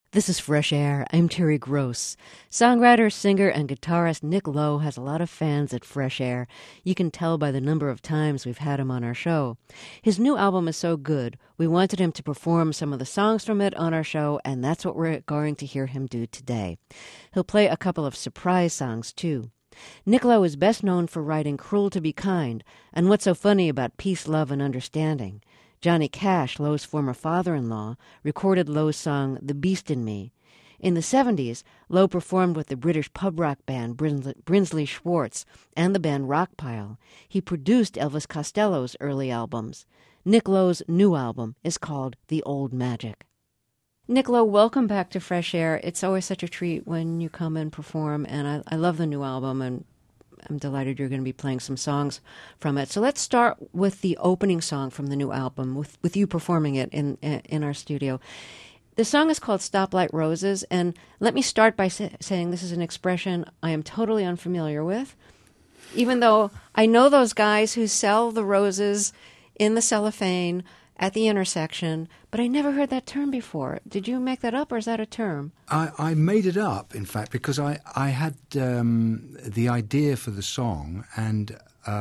This is Fresh Air. I'm Terry Gross. Songwriter, singer, and guitarist Nick Lowe has a lot of fans at Fresh Air. You can tell by the number of times we've had him on our show. His new album is so good, we wanted him to perform some of the songs from it on our show, and that's what we're going to hear him do today. He'll play a couple of surprise songs, too. Nick Lowe is best known for writing Cruel to Be Kind and What's So Funny About Peace, Love, and Understanding. Johnny Cash, Lowe's former father-in-law, recorded Lowe's song The Beast in Me. In the 70s, Lowe performed with the British pub rock band Brinsley Schwarz and the band Rockpile. He produced Elvis Costello's early albums. Nick Lowe's new album is called The Old Magic. Nick Lowe, welcome back to Fresh Air. It's always such a treat when you come and perform, and I love the new album, and I'm delighted you're going to be playing some songs from it. So let's start with the opening song from the new album, with you performing it in our studio. The song is called Stoplight Roses, and let me start by saying this is an expression I am totally unfamiliar with, even though I know those guys who sell the roses in the cellophane at the intersection, but I never heard that term before. Did you make that up, or is that a term? I made it up, in fact, because I had the idea for the song, and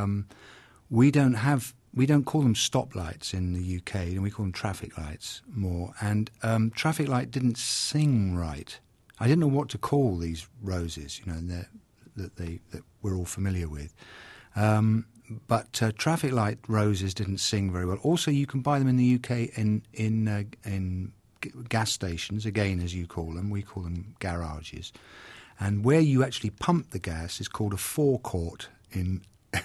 we don't call them stoplights in the UK, and we call them traffic lights more. And traffic light didn't sing right. I didn't know what to call these roses, that we're all familiar with. But traffic light roses didn't sing very well. Also, you can buy them in the UK in gas stations, again, as you call them. We call them garages. And where you actually pump the gas is called a forecourt in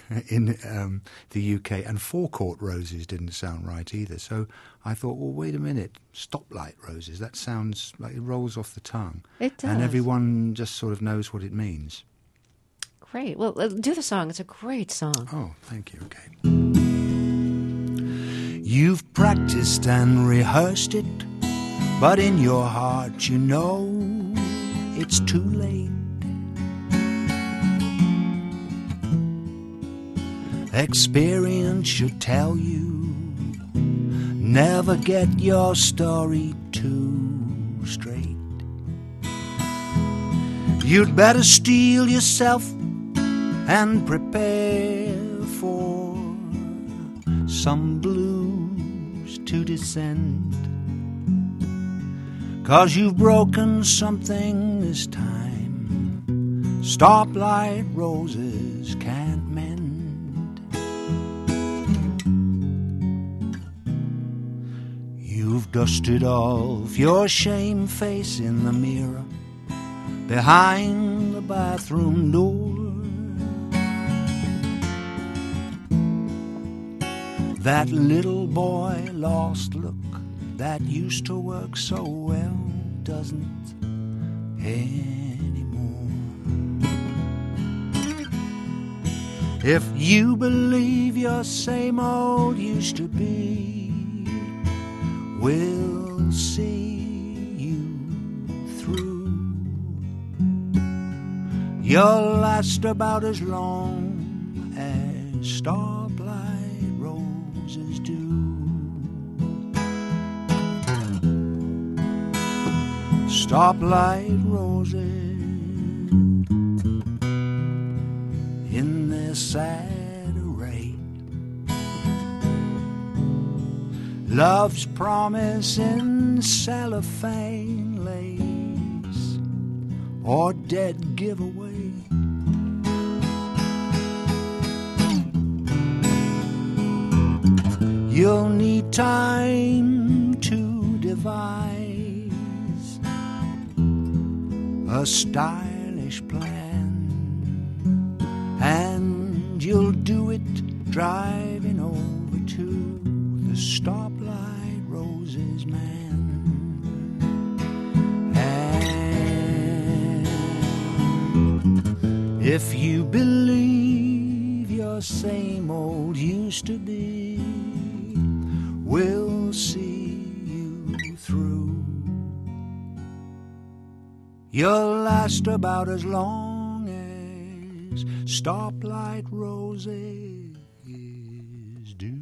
the UK. And forecourt roses didn't sound right either. So I thought, well, wait a minute, stoplight roses. That sounds like it rolls off the tongue. It does. And everyone just sort of knows what it means. Great. Well, do the song. It's a great song. Oh, thank you. Okay. You've practiced and rehearsed it, but in your heart you know it's too late. Experience should tell you, never get your story too straight. You'd better steel yourself and prepare for some blues to descend, 'cause you've broken something this time stoplight roses can't mend. You've dusted off your shame face in the mirror behind the bathroom door. That little boy lost look that used to work so well doesn't anymore. If you believe your same old used to be, we'll see you through. You'll last about as long as stoplight roses do. Stoplight roses in their sad array, love's promise in cellophane lace or dead giveaway. You'll need time to devise a stylish plan, and you'll do it driving over to the stoplight roses, man. And if you believe your same old used to be, we'll see you through. You'll last about as long as stoplight roses do.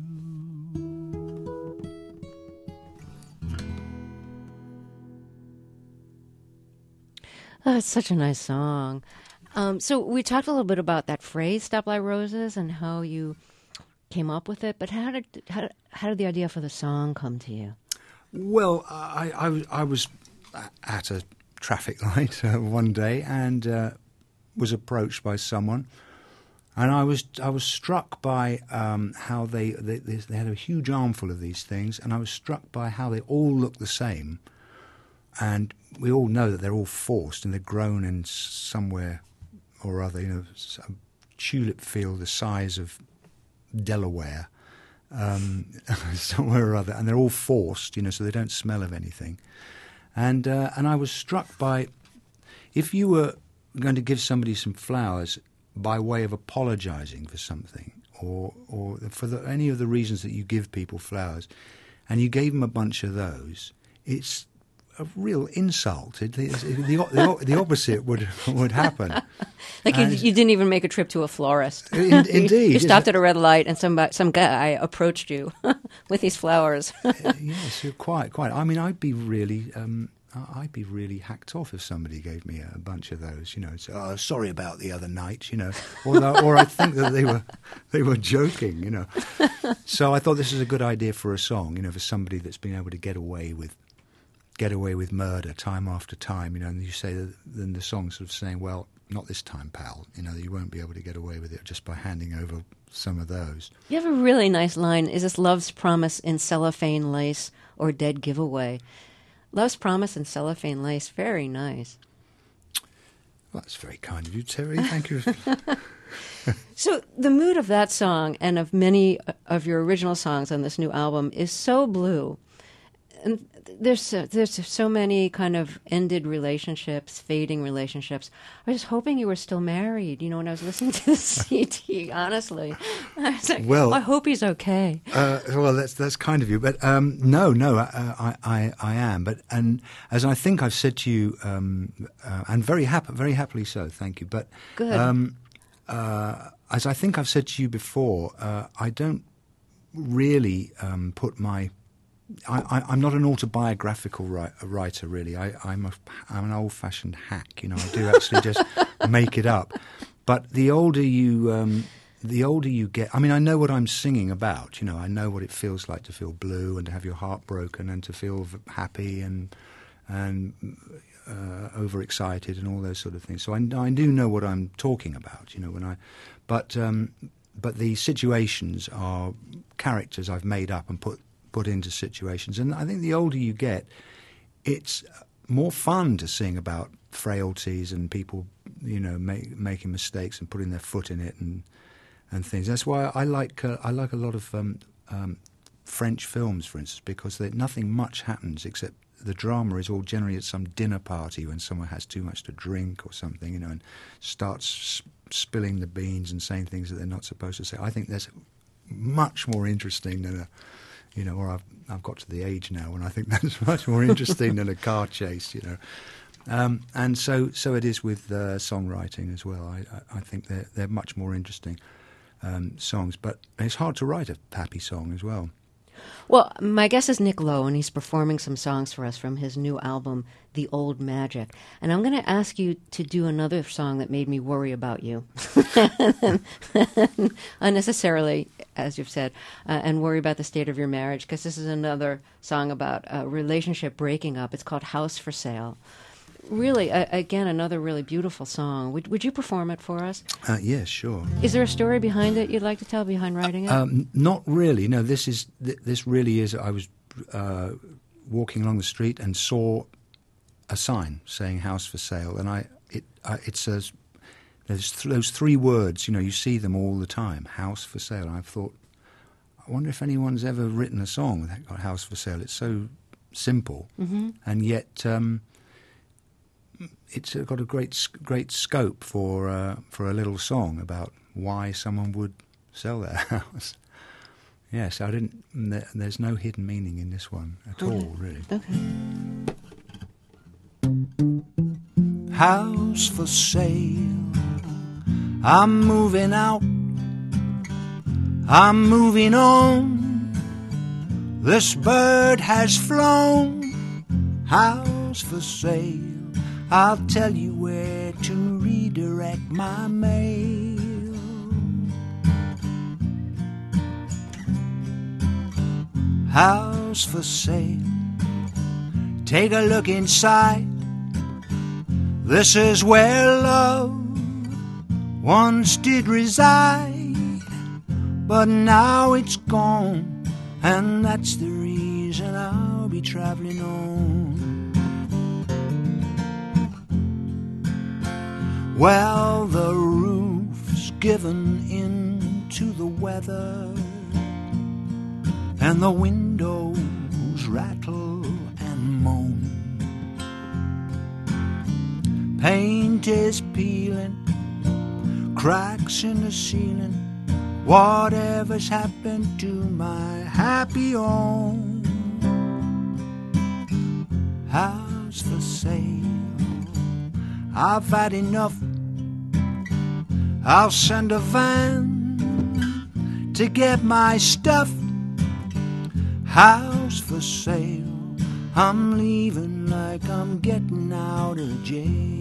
Oh, it's such a nice song. So we talked a little bit about that phrase, "Stoplight Roses," and how you came up with it. But how did the idea for the song come to you? Well, I was at a traffic light one day and was approached by someone, and I was struck by how they had a huge armful of these things, and I was struck by how they all look the same, and we all know that they're all forced and they're grown in somewhere or other, a tulip field the size of Delaware. Somewhere or other, and they're all forced, so they don't smell of anything. And I was struck by, if you were going to give somebody some flowers by way of apologizing for something, or for any of the reasons that you give people flowers, and you gave them a bunch of those, it's a real insult. The opposite would happen. Like you didn't even make a trip to a florist. Indeed. You stopped at a red light and some guy approached you with these flowers. Yes, you're quite. I mean, I'd be really hacked off if somebody gave me a bunch of those. So, sorry about the other night. Or I think that they were joking. So I thought this is a good idea for a song. For somebody that's been able to get away with murder time after time, and you say that, then the song's sort of saying, well, not this time, pal. You won't be able to get away with it just by handing over some of those. You have a really nice line. Is this love's promise in cellophane lace or dead giveaway? Love's promise in cellophane lace. Very nice. Well, that's very kind of you, Terry. Thank you. So the mood of that song and of many of your original songs on this new album is so blue. And there's so many kind of ended relationships, fading relationships. I was hoping you were still married, when I was listening to the CD, honestly. I was like, well, I hope he's okay. Well, that's kind of you. But no, I am. And as I think I've said to you, and very happily so, thank you. But good. As I think I've said to you before, I don't really put my... I'm not an autobiographical writer, really. I'm an old-fashioned hack. I do actually just make it up. But the older you get, I mean, I know what I'm singing about. I know what it feels like to feel blue and to have your heart broken and to feel happy and overexcited and all those sort of things. So I do know what I'm talking about. But the situations are characters I've made up and put into situations. And I think the older you get, it's more fun to sing about frailties and people, making mistakes and putting their foot in it and things. That's why I like a lot of French films, for instance, because nothing much happens except the drama is all generally at some dinner party when someone has too much to drink or something, and starts spilling the beans and saying things that they're not supposed to say. I think that's much more interesting than or I've got to the age now when I think that's much more interesting than a car chase, And so it is with songwriting as well. I think they're much more interesting songs, but it's hard to write a happy song as well. Well, my guest is Nick Lowe, and he's performing some songs for us from his new album, The Old Magic. And I'm going to ask you to do another song that made me worry about you. Unnecessarily, as you've said, and worry about the state of your marriage, because this is another song about a relationship breaking up. It's called House for Sale. Really, again, another really beautiful song. Would you perform it for us? Yes, sure. Is there a story behind it you'd like to tell, behind writing it? Not really. No, this really is. I was walking along the street and saw a sign saying "House for Sale," and it says there's those three words. You see them all the time. House for Sale. And I thought, I wonder if anyone's ever written a song that got "House for Sale." It's so simple, and yet. It's got a great scope for a little song about why someone would sell their house. Yes, I didn't. There's no hidden meaning in this one at all, really. Okay. House for sale. I'm moving out. I'm moving on. This bird has flown. House for sale. I'll tell you where to redirect my mail. House for sale. Take a look inside. This is where love once did reside, but now it's gone, and that's the reason I'll be traveling on. Well, the roof's given in to the weather, and the windows rattle and moan. Paint is peeling, cracks in the ceiling. Whatever's happened to my happy home. House for sale. I've had enough. I'll send a van to get my stuff. House for sale. I'm leaving like I'm getting out of jail.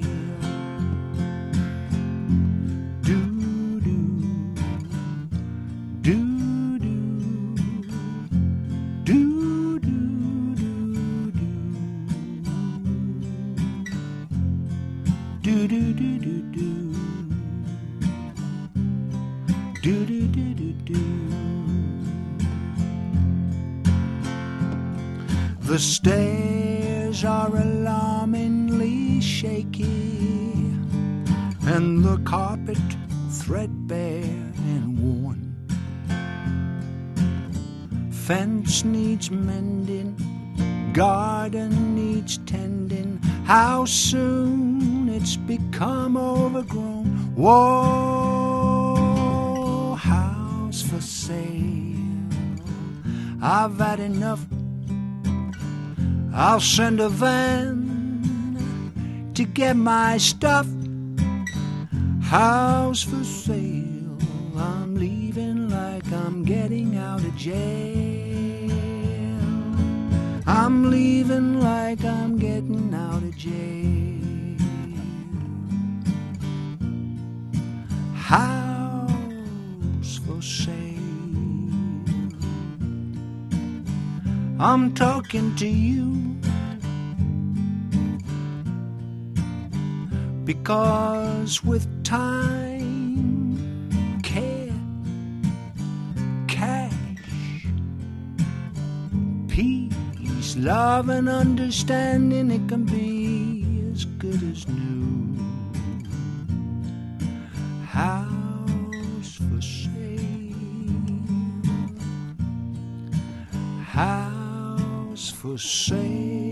The stairs are alarmingly shaky, and the carpet threadbare and worn. Fence needs mending, garden needs tending. How soon it's become overgrown. Whoa, house for sale. I've had enough. I'll send a van to get my stuff. House for sale. I'm leaving like I'm getting out of jail. I'm leaving like I'm getting out of jail. House for sale. I'm talking to you because with time, care, cash, peace, love and understanding, it can be as good as new. House for sale. House for sale.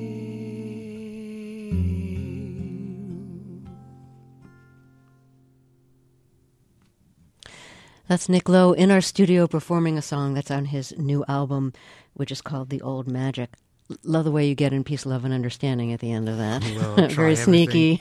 That's Nick Lowe in our studio performing a song that's on his new album, which is called The Old Magic. Love the way you get in Peace, Love, and Understanding at the end of that. Well, very sneaky.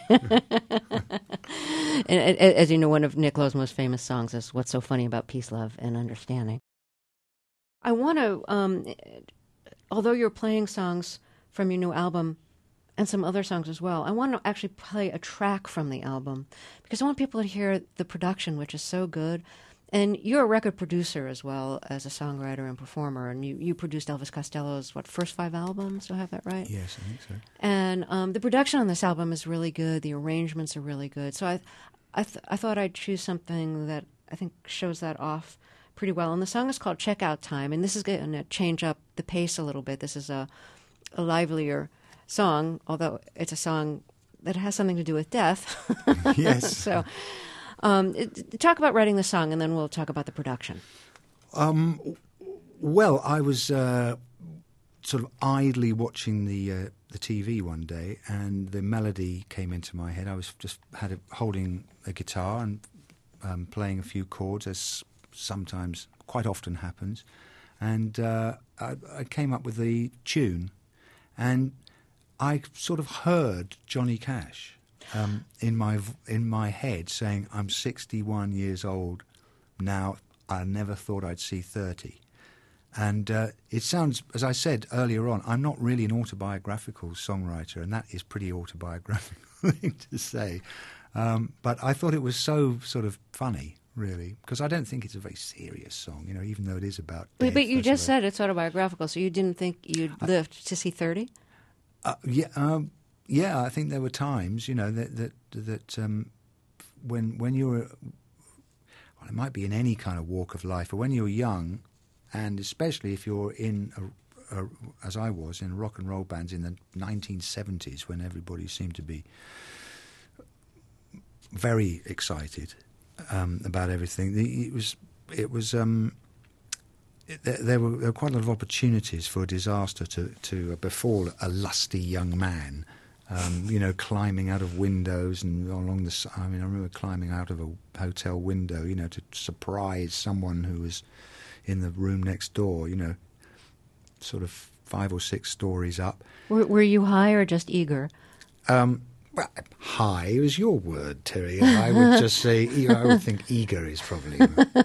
And as you know, one of Nick Lowe's most famous songs is What's So Funny About Peace, Love, and Understanding. I want to, although you're playing songs from your new album and some other songs as well, I want to actually play a track from the album because I want people to hear the production, which is so good. And you're a record producer as well as a songwriter and performer, and you produced Elvis Costello's, first 5 albums? Do I have that right? Yes, I think so. And the production on this album is really good. The arrangements are really good. So I thought I'd choose something that I think shows that off pretty well. And the song is called Checkout Time, and this is going to change up the pace a little bit. This is a livelier song, although it's a song that has something to do with death. Yes. So talk about writing the song, and then we'll talk about the production. Well, I was sort of idly watching the TV one day, and the melody came into my head. I was just holding a guitar and playing a few chords, as sometimes, quite often happens, and I came up with the tune, and I sort of heard Johnny Cash in my head saying, "I'm 61 years old now. I never thought I'd see 30." And it sounds, as I said earlier on, I'm not really an autobiographical songwriter, and that is pretty autobiographical thing to say. But I thought it was so sort of funny, really, because I don't think it's a very serious song, you know, even though it is about death. But you just said it's autobiographical, so you didn't think you'd live to see 30? Yeah, I think there were times, you know, that when you're, well, it might be in any kind of walk of life, but when you're young, and especially if you're in, as I was, in rock and roll bands in the 1970s, when everybody seemed to be very excited about everything. There were quite a lot of opportunities for disaster to befall a lusty young man. You know, climbing out of windows and along the. I mean, I remember climbing out of a hotel window, you know, to surprise someone who was in the room next door. You know, sort of 5 or 6 stories up. Were you high or just eager? Well, high is your word, Terry. I would just say, I would think eager is probably.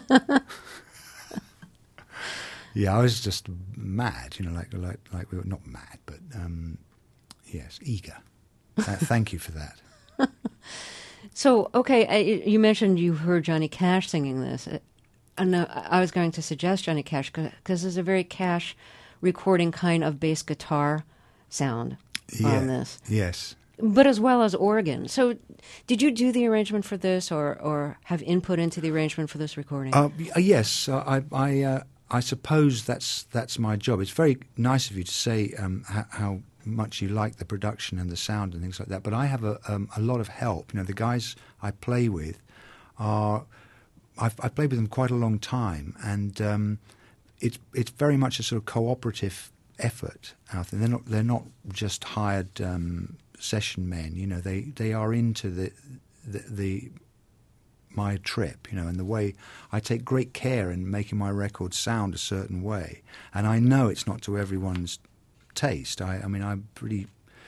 Yeah, I was just mad, you know, like we were not mad, but yes, eager. Thank you for that. So, okay, you mentioned you heard Johnny Cash singing this. And I was going to suggest Johnny Cash because there's a very Cash recording kind of bass guitar sound on this. Yes. But as well as organ. So did you do the arrangement for this or have input into the arrangement for this recording? Yes. I suppose that's my job. It's very nice of you to say how much you like the production and the sound and things like that. But I have a lot of help. You know, the guys I play with are... I've played with them quite a long time, and it's very much a sort of cooperative effort out there. They're not just hired session men. You know, they are into the my trip. You know, and the way I take great care in making my records sound a certain way, and I know it's not to everyone's taste. I mean, I'm pretty.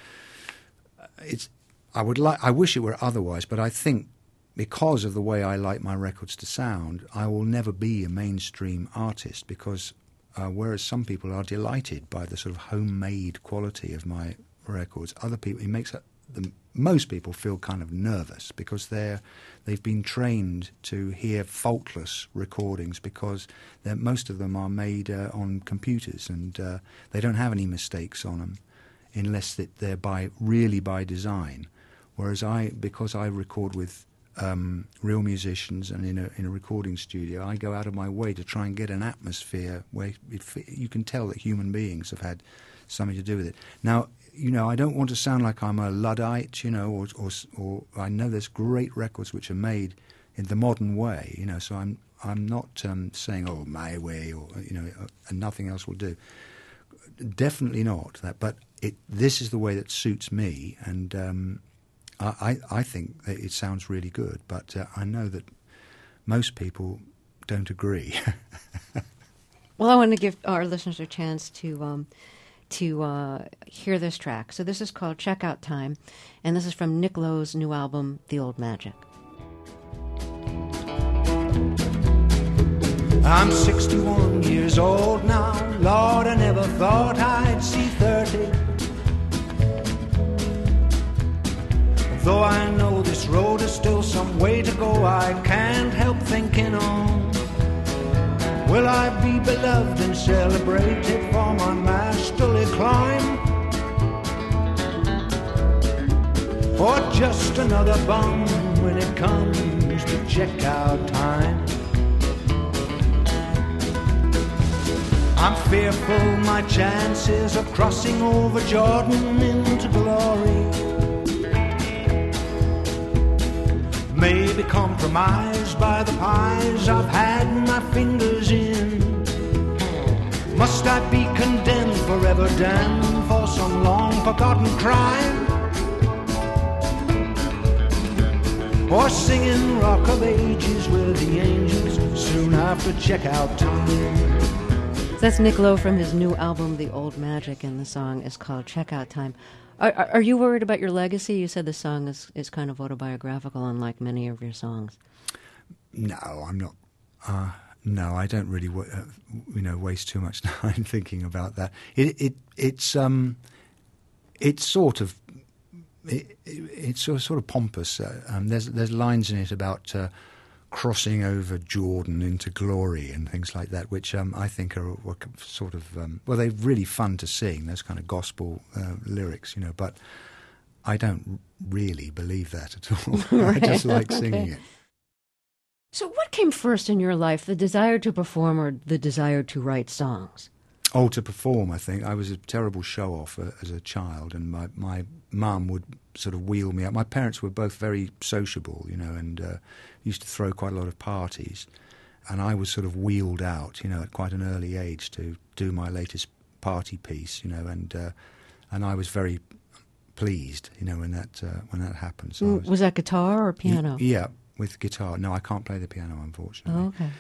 I wish it were otherwise, but I think. Because of the way I like my records to sound, I will never be a mainstream artist because whereas some people are delighted by the sort of homemade quality of my records, other people, most people feel kind of nervous because they've been trained to hear faultless recordings because most of them are made on computers and they don't have any mistakes on them unless they're really by design. Whereas because I record with real musicians and in a recording studio, I go out of my way to try and get an atmosphere where you can tell that human beings have had something to do with it. Now, you know, I don't want to sound like I'm a Luddite, you know, or I know there's great records which are made in the modern way, you know, so I'm not saying, oh, my way, or, you know, and nothing else will do. Definitely not that, but this is the way that suits me, and I think that it sounds really good, but I know that most people don't agree. Well, I want to give our listeners a chance to hear this track. So this is called Checkout Time, and this is from Nick Lowe's new album, The Old Magic. I'm 61 years old now. Lord, I never thought I'd see 30. Though I know this road is still some way to go, I can't help thinking on. Will I be beloved and celebrated for my masterly climb? Or just another bum when it comes to checkout time? I'm fearful my chances of crossing over Jordan into glory may be compromised by the pies I've had my fingers in. Must I be condemned, forever damned for some long forgotten crime? Or singing Rock of Ages with the angels soon after checkout time? That's Nick Lowe from his new album, The Old Magic, and the song is called Checkout Time. Are you worried about your legacy? You said the song is kind of autobiographical, unlike many of your songs. No, I'm not. No, I don't really, waste too much time thinking about that. It's sort of pompous. There's lines in it about crossing over Jordan into glory and things like that, which I think are sort of they're really fun to sing. Those kind of gospel lyrics, But I don't really believe that at all. Right. I just like singing it. So what came first in your life, the desire to perform or the desire to write songs? Oh, to perform, I think. I was a terrible show-off as a child, and my mum would sort of wheel me out. My parents were both very sociable, and used to throw quite a lot of parties. And I was sort of wheeled out, at quite an early age to do my latest party piece, and I was very pleased, when that happened. So was that guitar or piano? Yeah, with guitar. No, I can't play the piano, unfortunately. Oh, okay.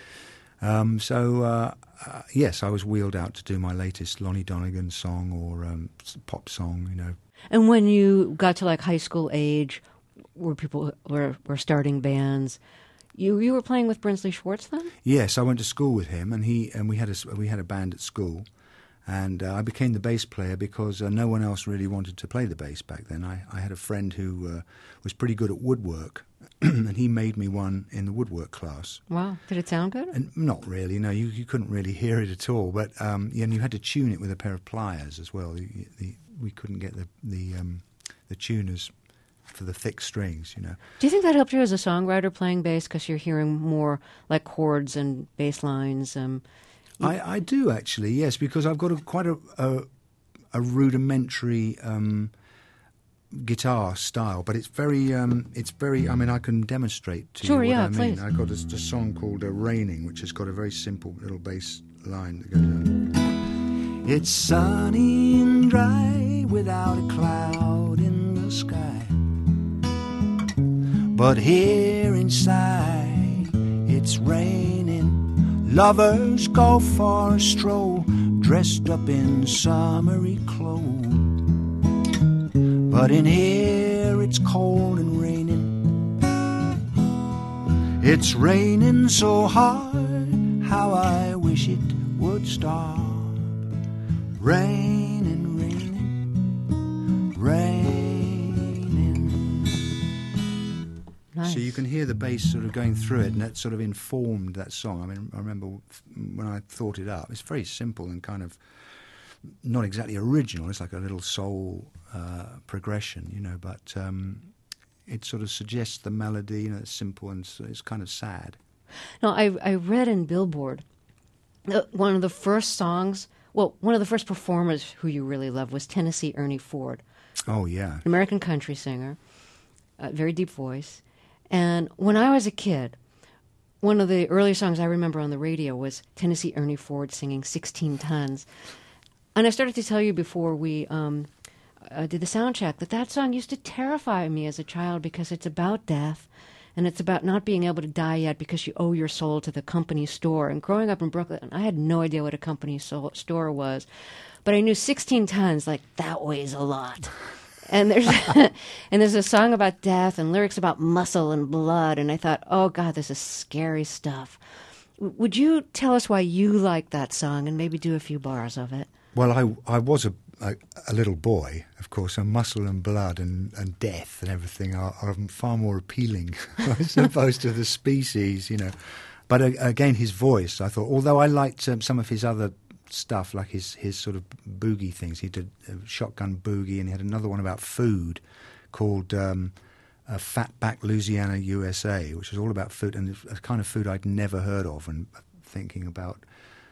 Yes, I was wheeled out to do my latest Lonnie Donegan song or pop song, And when you got to like high school age, where people were starting bands, you were playing with Brinsley Schwartz then? Yes, I went to school with him, and we had a band at school, and I became the bass player because no one else really wanted to play the bass back then. I had a friend who was pretty good at woodwork. And he made me one in the woodwork class. Wow. Did it sound good? And not really, no. You couldn't really hear it at all. But and you had to tune it with a pair of pliers as well. We couldn't get the tuners for the thick strings, Do you think that helped you as a songwriter playing bass because you're hearing more like chords and bass lines? I do actually, yes, because I've got quite a rudimentary guitar style, but it's very. I mean, I can demonstrate to you what I mean. Please. I got a song called "Raining," which has got a very simple little bass line that goes. It's sunny and dry without a cloud in the sky, but here inside it's raining. Lovers go for a stroll, dressed up in summery clothes. But in here it's cold and raining. It's raining so hard, how I wish it would stop. Raining, raining, raining. Nice. So you can hear the bass sort of going through it, and that sort of informed that song. I mean, I remember when I thought it up, it's very simple and kind of not exactly original. It's like a little soul progression, but it sort of suggests the melody, it's simple and it's kind of sad. Now, I read in Billboard one of the first performers who you really loved was Tennessee Ernie Ford. Oh, yeah. An American country singer, very deep voice. And when I was a kid, one of the early songs I remember on the radio was Tennessee Ernie Ford singing 16 Tons. And I started to tell you before we did the sound check that song used to terrify me as a child because it's about death and it's about not being able to die yet because you owe your soul to the company store. And growing up in Brooklyn, I had no idea what a company store was. But I knew 16 tons, like, that weighs a lot. And there's a song about death and lyrics about muscle and blood. And I thought, oh, God, this is scary stuff. Would you tell us why you like that song and maybe do a few bars of it? Well, I was a little boy, of course, and muscle and blood and death and everything are far more appealing as opposed to the species, But again, his voice, I thought, although I liked some of his other stuff, like his sort of boogie things. He did a Shotgun Boogie, and he had another one about food called Fatback Louisiana, USA, which was all about food, and a kind of food I'd never heard of, and thinking about,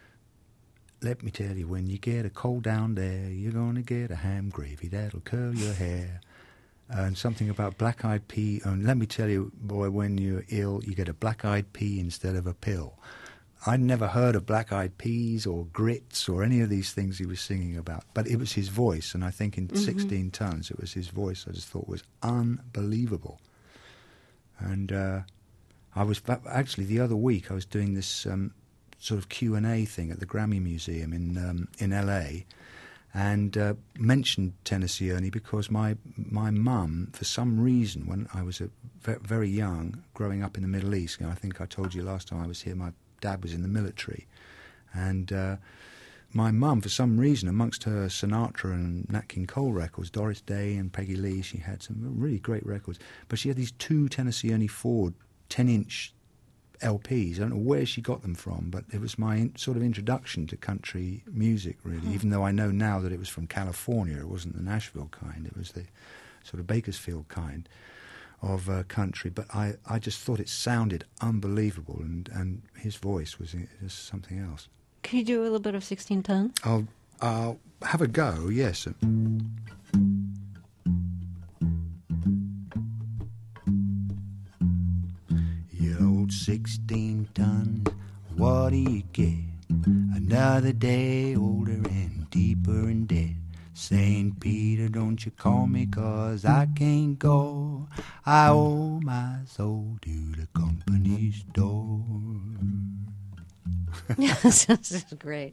let me tell you, when you get a cold down there, you're going to get a ham gravy that'll curl your hair. And something about black-eyed pea. And let me tell you, boy, when you're ill, you get a black-eyed pea instead of a pill. I'd never heard of black-eyed peas or grits or any of these things he was singing about. But it was his voice, and I think in 16 Tons, it was his voice I just thought was unbelievable. And I was, actually, the other week, I was doing this sort of Q&A thing at the Grammy Museum in L.A., and mentioned Tennessee Ernie because my mum, for some reason, when I was very young, growing up in the Middle East, I think I told you last time I was here, my dad was in the military. And my mum, for some reason, amongst her Sinatra and Nat King Cole records, Doris Day and Peggy Lee, she had some really great records. But she had these 2 Tennessee Ernie Ford 10-inch LPs. I don't know where she got them from, but it was my sort of introduction to country music, really, even though I know now that it was from California. It wasn't the Nashville kind. It was the sort of Bakersfield kind of country. But I just thought it sounded unbelievable, and his voice was just something else. Can you do a little bit of 16 Tons? I'll have a go, yes. You old 16 tons, what do you get? Another day older and deeper in debt. St. Peter, don't you call me 'cause I can't go. I owe my soul to the company store. Yes, this is great.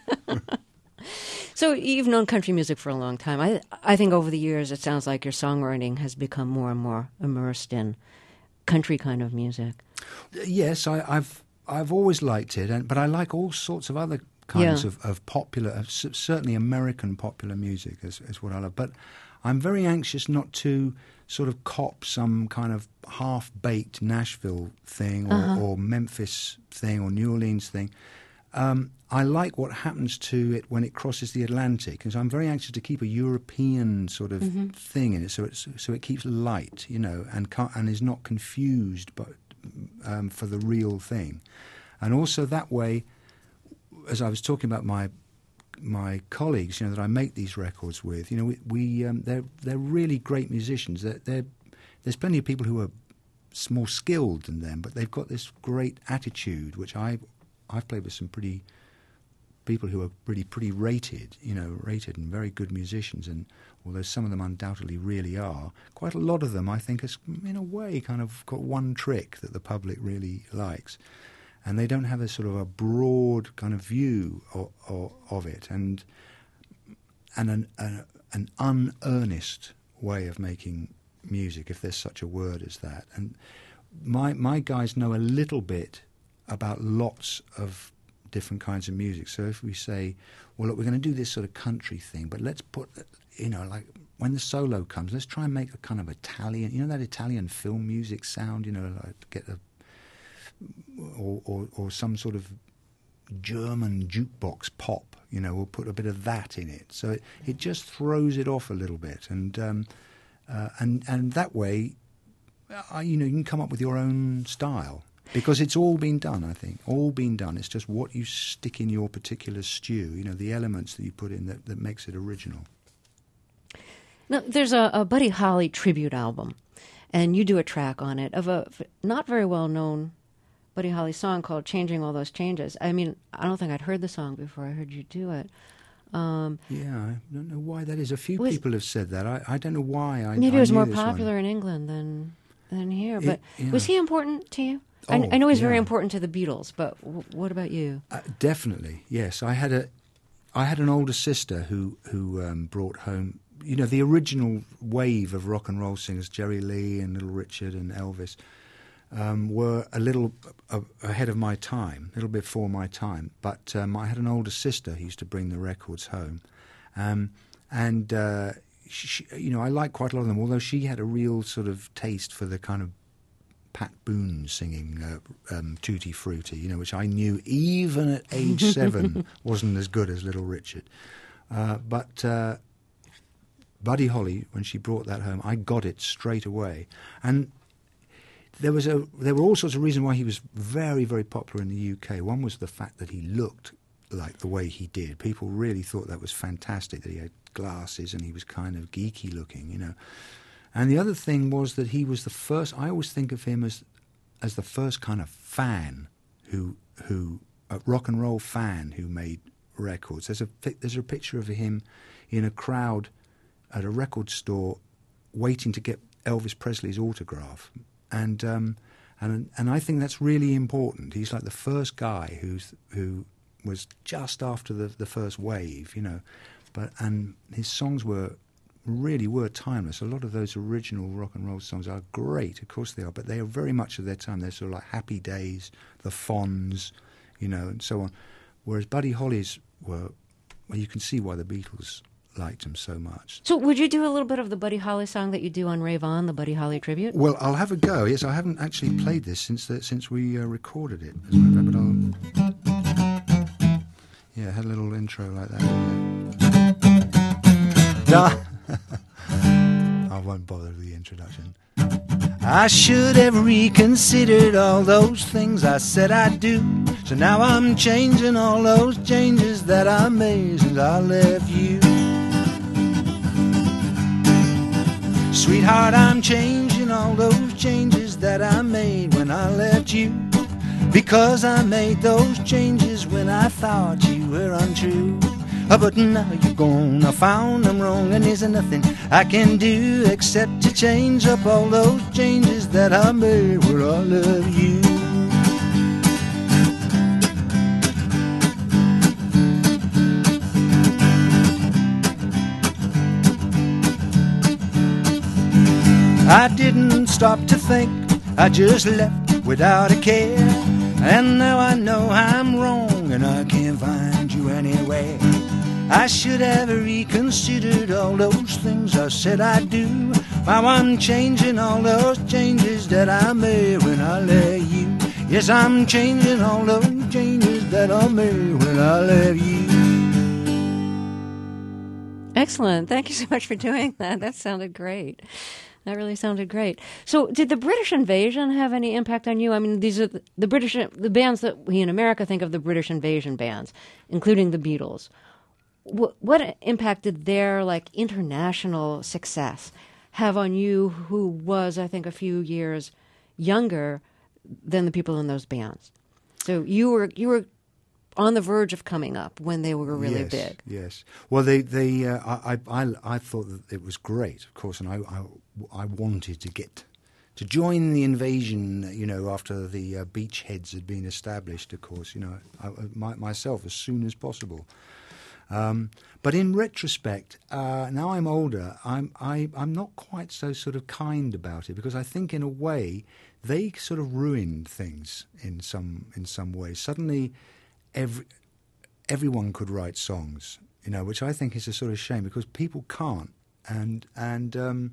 So you've known country music for a long time. I think over the years it sounds like your songwriting has become more and more immersed in country kind of music. Yes, I've always liked it, but I like all sorts of other kinds of popular, certainly American popular music is what I love. But I'm very anxious not to sort of cop some kind of half-baked Nashville thing or Memphis thing or New Orleans thing. I like what happens to it when it crosses the Atlantic, because I'm very anxious to keep a European sort of thing in it, so it keeps light, and is not confused for the real thing. And also that way, as I was talking about my colleagues, that I make these records with, they're really great musicians. There's plenty of people who are more skilled than them, but they've got this great attitude, which I've played with some people who are pretty rated, rated and very good musicians. And although some of them undoubtedly really are, quite a lot of them, I think, has in a way kind of got one trick that the public really likes. And they don't have a sort of a broad kind of view of it, and an unearnest way of making music, if there's such a word as that. And my guys know a little bit about lots of different kinds of music. So if we say, well, look, we're going to do this sort of country thing, but let's put, like when the solo comes, let's try and make a kind of Italian, that Italian film music sound, like get a or some sort of German jukebox pop, we'll put a bit of that in it. So it just throws it off a little bit, and that way, you can come up with your own style, because it's all been done. I think all been done. It's just what you stick in your particular stew. The elements that you put in that makes it original. Now, there's a Buddy Holly tribute album, and you do a track on it of a not very well known Buddy Holly song called "Changing All Those Changes." I mean, I don't think I'd heard the song before I heard you do it. I don't know why that is. A few people have said that. I don't know why. Maybe it was more popular in England than here. But was he important to you? I know he's very important to the Beatles, but what about you? Definitely, yes. I had an older sister who brought home, the original wave of rock and roll singers, Jerry Lee and Little Richard and Elvis. Were a little ahead of my time, a little before my time. But I had an older sister who used to bring the records home. She, I like quite a lot of them, although she had a real sort of taste for the kind of Pat Boone singing Tutti Frutti, which I knew even at age 7 wasn't as good as Little Richard. But Buddy Holly, when she brought that home, I got it straight away. And there were all sorts of reasons why he was very, very popular in the UK. One was the fact that he looked like the way he did. People really thought that was fantastic, that he had glasses and he was kind of geeky looking, And the other thing was that he was the first. I always think of him as the first kind of fan who a rock and roll fan who made records. There's a picture of him in a crowd at a record store waiting to get Elvis Presley's autograph. And I think that's really important. He's like the first guy who was just after the first wave, and his songs really were timeless. A lot of those original rock and roll songs are great, of course they are, but they are very much of their time. They're sort of like Happy Days, the Fonz, and so on. Whereas Buddy Holly's were, well, you can see why the Beatles liked them so much. So would you do a little bit of the Buddy Holly song that you do on Rave On, the Buddy Holly tribute? Well, I'll have a go. Yes, I haven't actually played this since we recorded it. As a matter of fact, but I had a little intro like that. I won't bother with the introduction. I should have reconsidered all those things I said I'd do. So now I'm changing all those changes that I made since I left you. Sweetheart, I'm changing all those changes that I made when I left you. Because I made those changes when I thought you were untrue. But now you're gone, I found them wrong, and there's nothing I can do except to change up all those changes that I made when I love you. I didn't stop to think, I just left without a care. And now I know I'm wrong and I can't find you anywhere. I should have reconsidered all those things I said I'd do. Now I'm changing all those changes that I made when I left you. Yes, I'm changing all those changes that I made when I left you. Excellent. Thank you so much for doing that. That sounded great. That really sounded great. So did the British invasion have any impact on you? I mean, these are the bands that we in America think of the British invasion bands, including the Beatles. What impact did their international success have on you, who was, I think, a few years younger than the people in those bands? So you were on the verge of coming up when they were really big. Yes. Well, I thought that it was great, of course, and I wanted to join the invasion. After the beachheads had been established, of course. Myself as soon as possible. But in retrospect, now I'm older, I'm not quite so sort of kind about it, because I think in a way they sort of ruined things in some ways. Suddenly, everyone could write songs, which I think is a sort of shame, because people can't, and the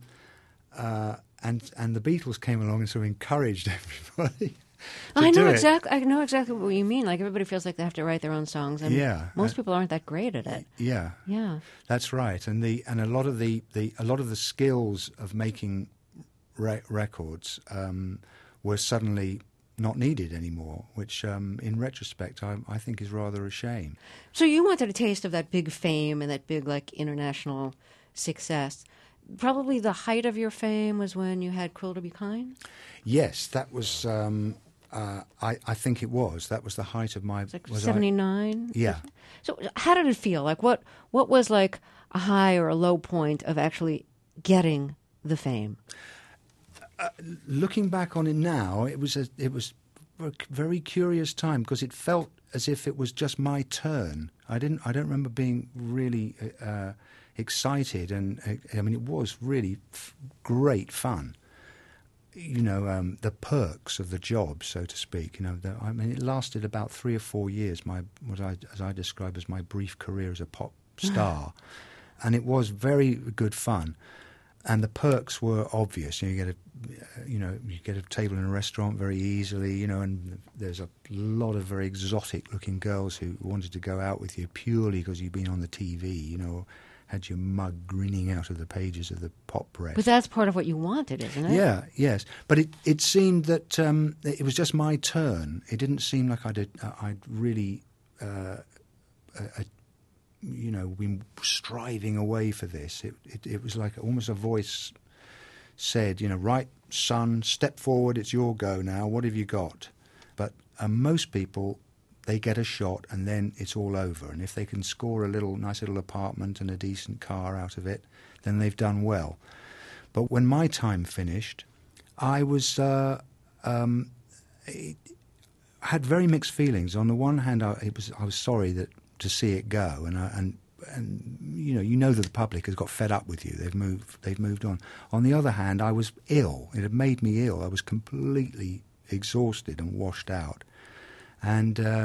Beatles came along and sort of encouraged everybody. I know exactly what you mean. Like, everybody feels like they have to write their own songs, and most people aren't that great at it. Yeah, that's right. And a lot of the skills of making records were suddenly not needed anymore, which in retrospect I think is rather a shame. So you wanted a taste of that big fame and that big international success. Probably the height of your fame was when you had Cruel to Be Kind? Yes, that was. I think it was. That was the height of my. Was 79? Yeah. So how did it feel? What was a high or a low point of actually getting the fame? Looking back on it now, it was a very curious time, because it felt as if it was just my turn. I don't remember being really excited, and I mean, it was really great fun. The perks of the job, so to speak. It lasted about 3 or 4 years. As I describe as my brief career as a pop star, and it was very good fun. And the perks were obvious. You get a table in a restaurant very easily. And there's a lot of very exotic-looking girls who wanted to go out with you purely because you've been on the TV. Had your mug grinning out of the pages of the pop press. But that's part of what you wanted, isn't it? Yeah, yes. But it seemed that it was just my turn. It didn't seem like I'd really, been striving away for this. It was like almost a voice said, right, son, step forward, it's your go now. What have you got? But most people, they get a shot and then it's all over. And if they can score a nice little apartment and a decent car out of it, then they've done well. But when my time finished, I was had very mixed feelings. On the one hand, I was sorry to see it go, and that the public has got fed up with you. They've moved on. On the other hand, I was ill. It had made me ill. I was completely exhausted and washed out. And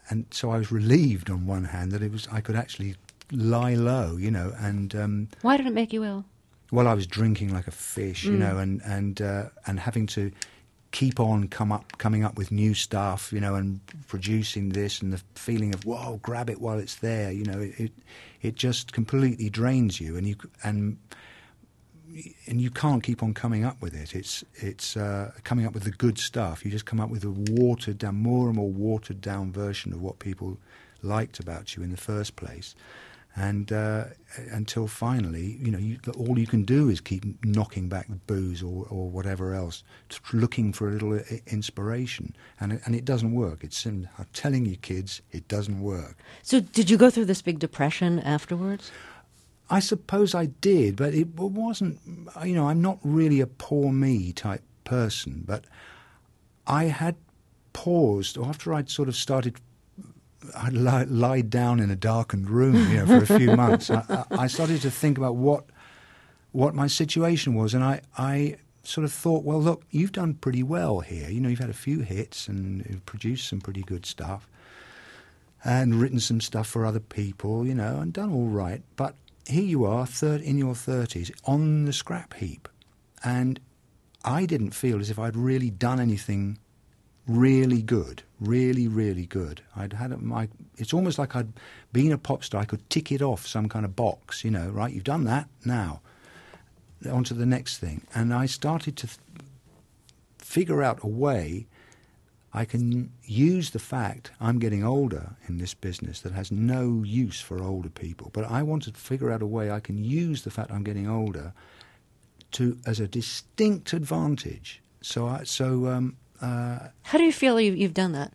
and so I was relieved on one hand that I could actually lie low, you know, and Why did it make you ill? well, I was drinking like a fish, you know, and having to keep on coming up with new stuff, you know, and producing this, and the feeling of, whoa, grab it while it's there, you know, it just completely drains you, and you can't keep on coming up with it. It's coming up with the good stuff. You just come up with a watered down, more and more watered down version of what people liked about you in the first place. And until finally, you know, all you can do is keep knocking back the booze or whatever else, looking for a little inspiration. And it doesn't work. I'm telling you, kids, it doesn't work. So did you go through this big depression afterwards? I suppose I did, but it wasn't, you know, I'm not really a poor me type person, but I had paused after I'd sort of started. I'd lied down in a darkened room, you know, for a few months. I started to think about what my situation was, and I sort of thought, well, look, you've done pretty well here. You know, you've had a few hits and you've produced some pretty good stuff and written some stuff for other people, you know, and done all right. But here you are, in your 30s, on the scrap heap, and I didn't feel as if I'd really done anything really good, really, really good. It's almost like I'd been a pop star. I could tick it off some kind of box, you know, right? You've done that, now on to the next thing. And I started to figure out a way I can use the fact I'm getting older in this business that has no use for older people, but I wanted to figure out a way I can use the fact I'm getting older as a distinct advantage. How do you feel you've done that?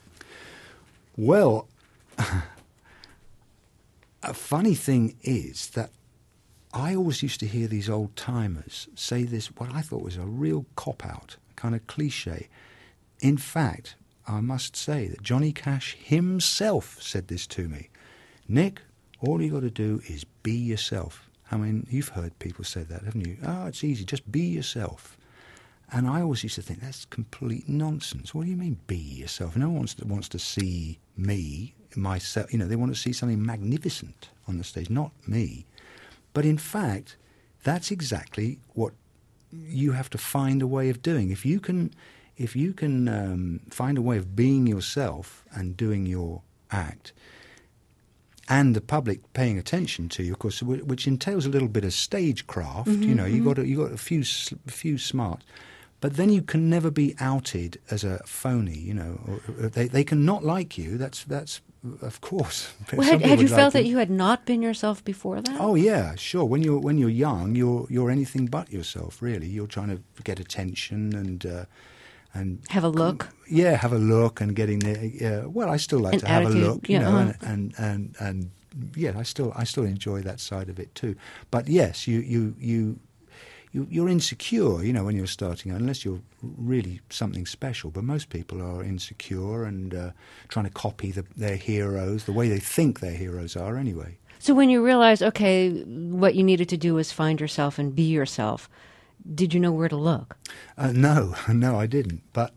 Well, a funny thing is that I always used to hear these old-timers say this, what I thought was a real cop-out, kind of cliche. In fact, I must say that Johnny Cash himself said this to me. Nick, all you got to do is be yourself. I mean, you've heard people say that, haven't you? Oh, it's easy, just be yourself. And I always used to think, that's complete nonsense. What do you mean, be yourself? No one wants to see me, myself. You know, they want to see something magnificent on the stage, not me. But in fact, that's exactly what you have to find a way of doing. If you can find a way of being yourself and doing your act, and the public paying attention to you, of course, which entails a little bit of stagecraft. Mm-hmm, you know, you got a few smart. But then you can never be outed as a phony, you know. Or they can not like you. That's of course. Well, had you felt that you had not been yourself before that? Oh yeah, sure. When you're young, you're anything but yourself. Really, you're trying to get attention and have a look. Yeah, have a look and getting there. Well, I still like to have a look, you know, and yeah, I still enjoy that side of it too. But yes, you're insecure, you know, when you're starting out, unless you're really something special. But most people are insecure and trying to copy their heroes, the way they think their heroes are anyway. So when you realized, okay, what you needed to do was find yourself and be yourself, did you know where to look? No, I didn't. But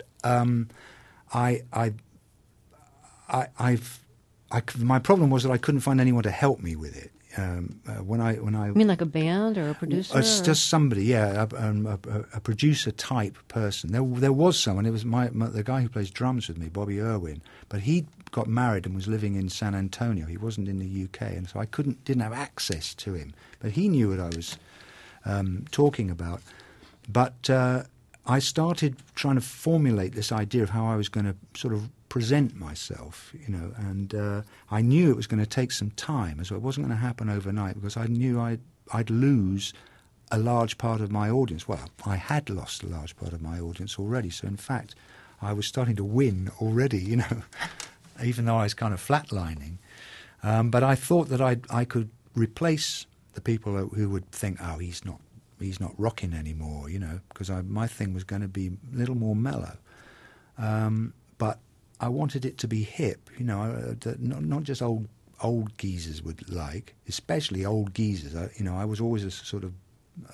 my problem was that I couldn't find anyone to help me with it. When I you mean like a band or a producer? It's just somebody, yeah, a producer type person. There was someone. It was the guy who plays drums with me, Bobby Irwin. But he got married and was living in San Antonio. He wasn't in the UK, and so I didn't have access to him. But he knew what I was talking about. But I started trying to formulate this idea of how I was going to sort of present myself, you know, and I knew it was going to take some time, so it wasn't going to happen overnight, because I knew I'd lose a large part of my audience. Well, I had lost a large part of my audience already, so in fact I was starting to win already, you know, even though I was kind of flatlining. But I thought that I could replace the people who would think, oh, he's not rocking anymore, you know, because my thing was going to be a little more mellow. But I wanted it to be hip, you know, not just old geezers would like, especially old geezers. You know, I was always a sort of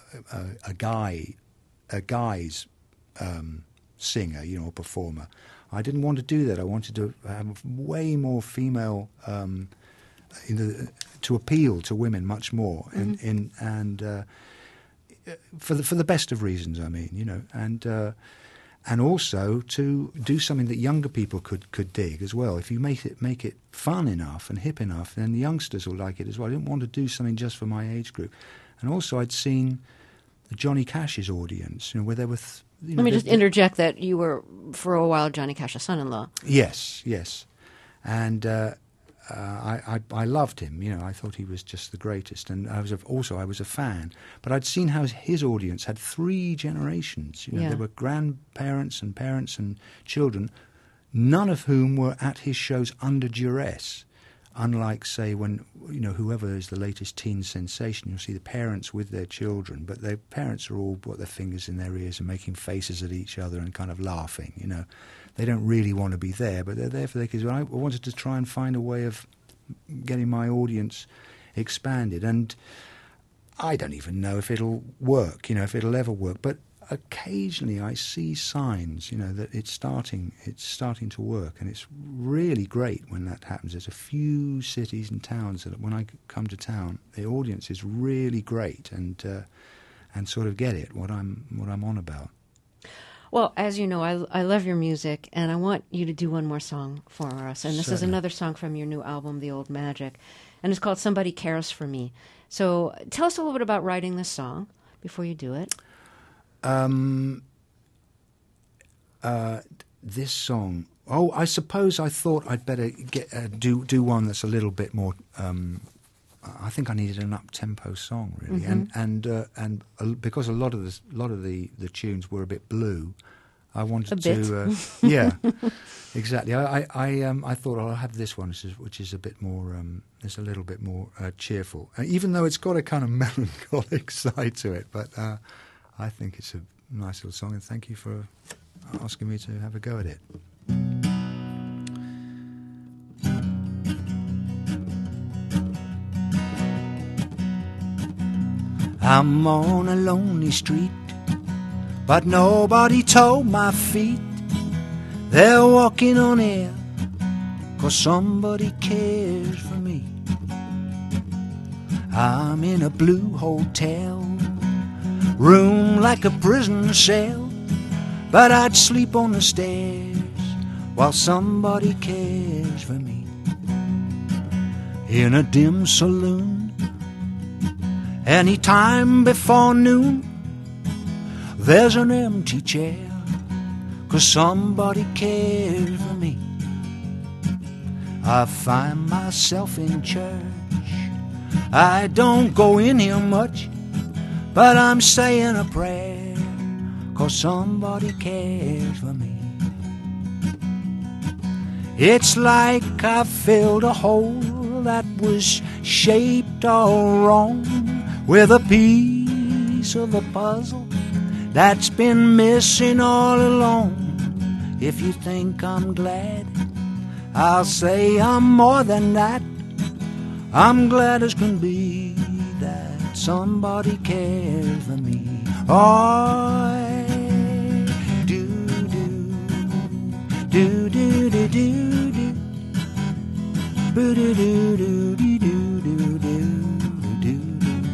a guy's singer, you know, or performer. I didn't want to do that. I wanted to have way more female, to appeal to women much more, for the best of reasons. I mean, you know, and also to do something that younger people could dig as well. If you make it fun enough and hip enough, then the youngsters will like it as well. I didn't want to do something just for my age group. And also, I'd seen Johnny Cash's audience, you know, where there were. Let me just interject that you were, for a while, Johnny Cash's son-in-law. Yes, and I loved him. You know, I thought he was just the greatest, and I was a fan. But I'd seen how his audience had 3 generations. You know, there were grandparents and parents and children, none of whom were at his shows under duress. Unlike, say, when, you know, whoever is the latest teen sensation, you'll see the parents with their children, but their parents are all got their fingers in their ears and making faces at each other and kind of laughing, you know. They don't really want to be there, but they're there for their kids. I wanted to try and find a way of getting my audience expanded, and I don't even know if it'll work, you know, if it'll ever work, but occasionally I see signs, you know, that it's starting to work, and it's really great when that happens. There's a few cities and towns that when I come to town, the audience is really great and sort of get it, what I'm on about. Well, as you know, I love your music, and I want you to do one more song for us. And this is another song from your new album, The Old Magic, and it's called Somebody Cares for Me. So tell us a little bit about writing this song before you do it. This song. Oh, I suppose I thought I'd better do one that's a little bit more. I think I needed an up-tempo song, really, and because a lot of the tunes were a bit blue, I wanted to. Yeah, exactly. I thought I'll have this one, which is a bit more. It's a little bit more cheerful, even though it's got a kind of melancholic side to it, but. I think it's a nice little song, and thank you for asking me to have a go at it. I'm on a lonely street, but nobody told my feet they're walking on air, 'cause somebody cares for me. I'm in a blue hotel room like a prison cell, but I'd sleep on the stairs while somebody cares for me. In a dim saloon, any time before noon, there's an empty chair, 'cause somebody cares for me. I find myself in church, I don't go in here much, but I'm saying a prayer, 'cause somebody cares for me. It's like I filled a hole that was shaped all wrong, with a piece of the puzzle that's been missing all along. If you think I'm glad, I'll say I'm more than that. I'm glad as can be that somebody cares for me. Oh, do do do do do do do, boo do do do do do do do.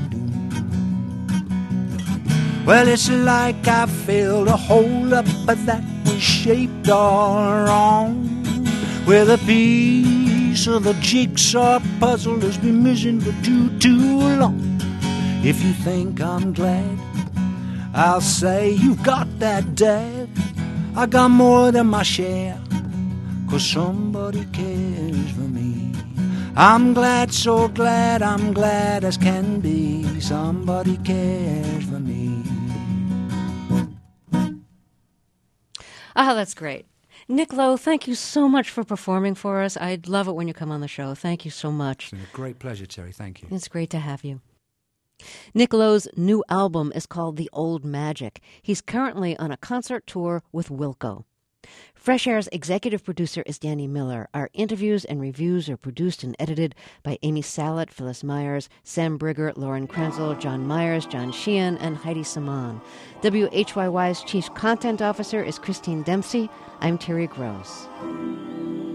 Well, it's like I filled a hole up, but that was shaped all wrong, with a piece of the jigsaw puzzle that's been missing for too long. If you think I'm glad, I'll say you've got that, Dad. I got more than my share, 'cause somebody cares for me. I'm glad, so glad, I'm glad as can be. Somebody cares for me. Ah, that's great. Nick Lowe, thank you so much for performing for us. I'd love it when you come on the show. Thank you so much. It's been a great pleasure, Terry. Thank you. It's great to have you. Nick Lowe's new album is called The Old Magic. He's currently on a concert tour with Wilco. Fresh Air's executive producer is Danny Miller. Our interviews and reviews are produced and edited by Amy Salet, Phyllis Myers, Sam Brigger, Lauren Krenzel, John Myers, John Sheehan, and Heidi Saman. WHYY's chief content officer is Christine Dempsey. I'm Terry Gross.